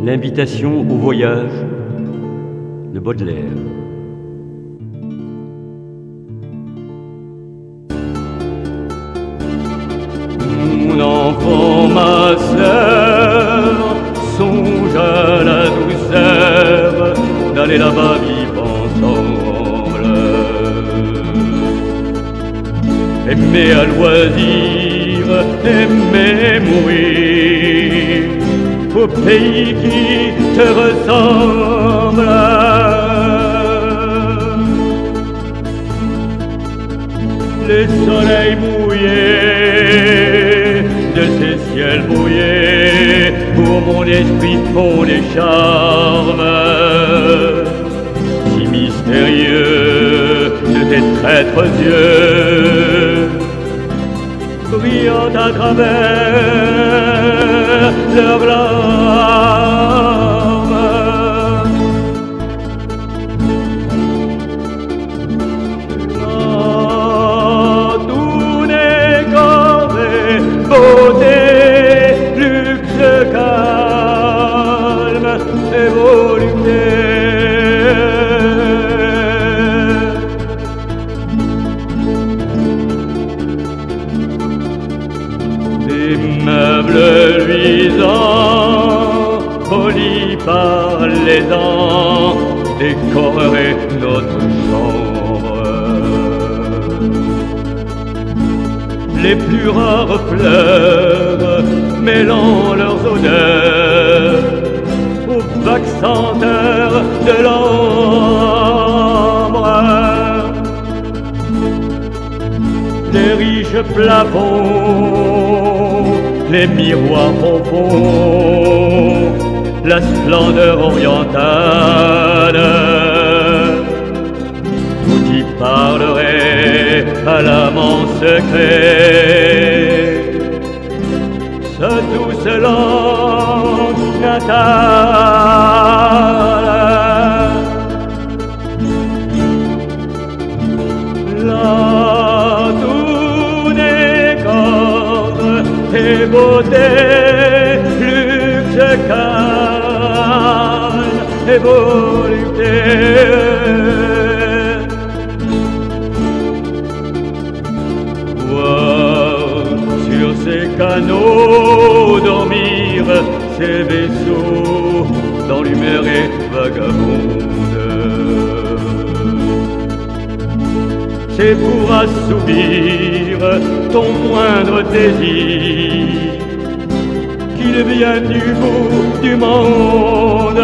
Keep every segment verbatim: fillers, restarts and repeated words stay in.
L'invitation au voyage de Baudelaire. Mon enfant, ma sœur, songe à la douceur d'aller là-bas vivre ensemble. Aimer à loisir, aimer mourir au pays qui te ressemble. Les soleils mouillés de ces ciels brouillés pour mon esprit font des charmes si mystérieux de tes traîtres yeux brillant à travers leurs larmes. Ah, tout n'est qu'en beauté, luxe, calme et volupté. Des meubles luisants, polis par les ans, décoreraient notre chambre. Les plus rares fleurs mêlant leurs odeurs aux vagues senteurs de l'ambre. Les riches plafonds, les miroirs profonds, la splendeur orientale, tout y parlerait à l'amant secret, sa douce langue natale. Là, tout n'est qu'ordre et beauté, luxe, calme et volupté. Sur ces canaux dormir ces vaisseaux dans l'humeur et vagabonde. C'est pour assouvir ton moindre désir qu'il vient du bout du monde.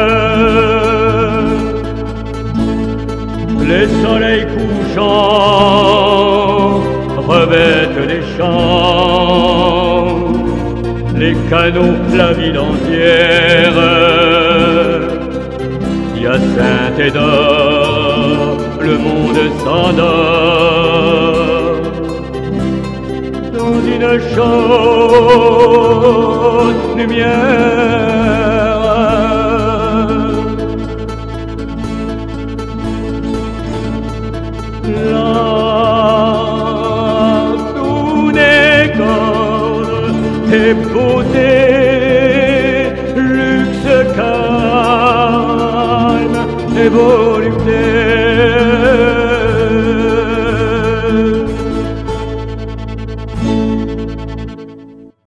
Les soleils couchants revêtent les champs, les canaux, la ville entière. Hyacinthe et d'or, le monde s'endort dans une chaude lumière. Là, et beauté, luxe, calme et beau.